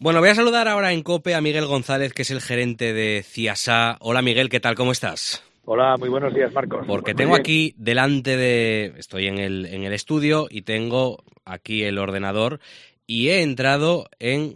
Bueno, voy a saludar ahora en COPE a Miguel González, que es el gerente de Ciasa. Hola Miguel, ¿qué tal? ¿Cómo estás? Hola, muy buenos días, Marcos. Porque Pues muy tengo bien. aquí estoy en el estudio y tengo aquí el ordenador y he entrado en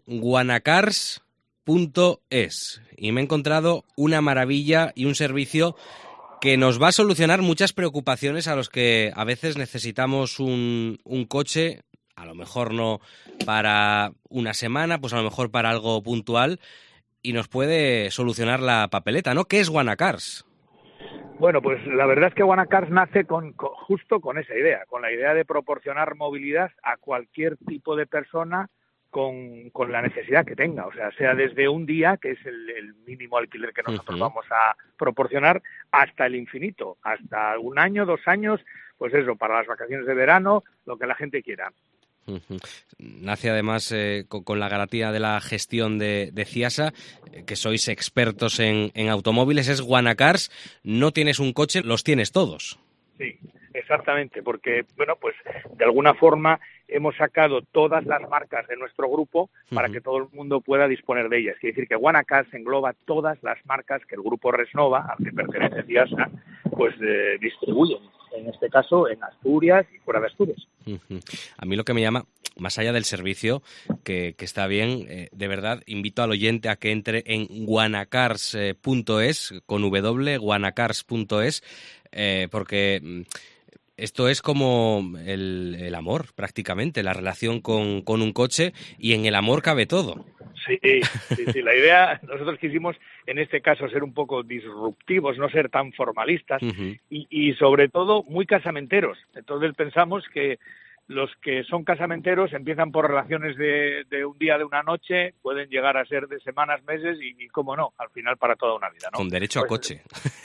guanacars.es y me he encontrado una maravilla y un servicio que nos va a solucionar muchas preocupaciones a los que a veces necesitamos un coche, a lo mejor no para una semana, pues a lo mejor para algo puntual, y nos puede solucionar la papeleta, ¿no? ¿Qué es Guanacars? Bueno, pues la verdad es que Guanacars nace justo con esa idea, con la idea de proporcionar movilidad a cualquier tipo de persona con la necesidad que tenga. O sea desde un día, que es el mínimo alquiler que nosotros Ujú. vamos a proporcionar, hasta el infinito, hasta un año, 2 años, pues eso, para las vacaciones de verano, lo que la gente quiera. Ujú. Nace además con la garantía de la gestión de Ciasa, que sois expertos en automóviles. Es Guanacars, no tienes un coche, los tienes todos. Sí, exactamente, porque, bueno, pues de alguna forma hemos sacado todas las marcas de nuestro grupo para Ujú. que todo el mundo pueda disponer de ellas. Quiere decir que Guanacars engloba todas las marcas que el grupo Resnova, al que pertenece Ciasa, pues distribuyen, en este caso en Asturias y fuera de Asturias. Ujú. A mí lo que me llama, más allá del servicio, que está bien, de verdad, invito al oyente a que entre en guanacars.es, con W, guanacars.es, porque esto es como el amor, prácticamente, la relación con un coche, y en el amor cabe todo. Sí, sí. La idea, nosotros quisimos en este caso ser un poco disruptivos, no ser tan formalistas Ujú. y sobre todo muy casamenteros. Entonces pensamos que los que son casamenteros empiezan por relaciones de un día, de una noche, pueden llegar a ser de semanas, meses y cómo no, al final para toda una vida, ¿no? Con derecho a Pues coche.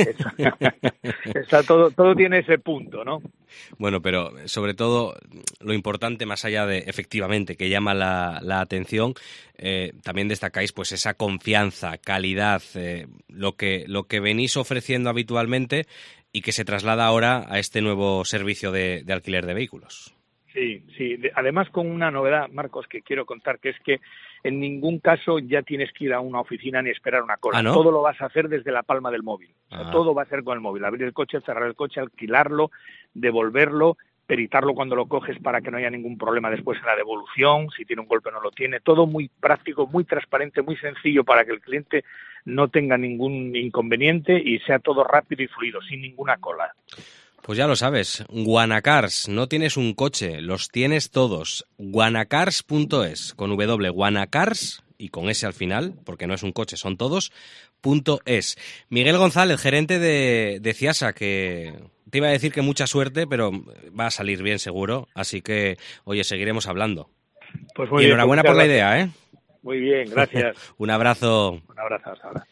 está todo tiene ese punto, ¿no? Bueno, pero sobre todo lo importante, más allá de efectivamente que llama la atención, también destacáis pues esa confianza, calidad, lo que venís ofreciendo habitualmente y que se traslada ahora a este nuevo servicio de alquiler de vehículos. Sí. Además con una novedad, Marcos, que quiero contar, que es que en ningún caso ya tienes que ir a una oficina ni esperar una Ah, cola. ¿no? Todo lo vas a hacer desde la palma del móvil. O sea, Ah. todo va a ser con el móvil. Abrir el coche, cerrar el coche, alquilarlo, devolverlo, peritarlo cuando lo coges para que no haya ningún problema después en la devolución. Si tiene un golpe no lo tiene. Todo muy práctico, muy transparente, muy sencillo para que el cliente no tenga ningún inconveniente y sea todo rápido y fluido, sin ninguna cola. Pues ya lo sabes, Guanacars, no tienes un coche, los tienes todos. Guanacars.es, con W, Guanacars, y con S al final, porque no es un coche, son todos, .es. Miguel González, gerente de Ciasa, que te iba a decir que mucha suerte, pero va a salir bien seguro, así que, oye, seguiremos hablando. Pues muy Y bien, pues enhorabuena muchas por la gracias. idea, ¿eh? Muy bien, gracias. Un abrazo. Un abrazo hasta ahora.